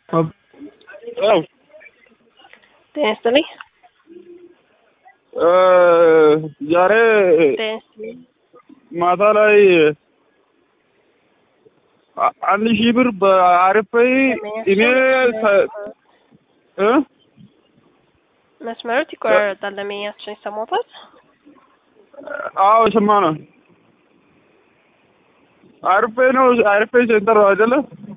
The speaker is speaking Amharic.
አው ተነስተልኝ ዛሬ ማታ ላይ 1000 ብር በአርፈይ እኔ መስመሩት ይቆራረጣል። ለሚያችን ይሰማታል። አዎ ሰማና አርፈይ ነው አርፈይ ሴንተር አይደለ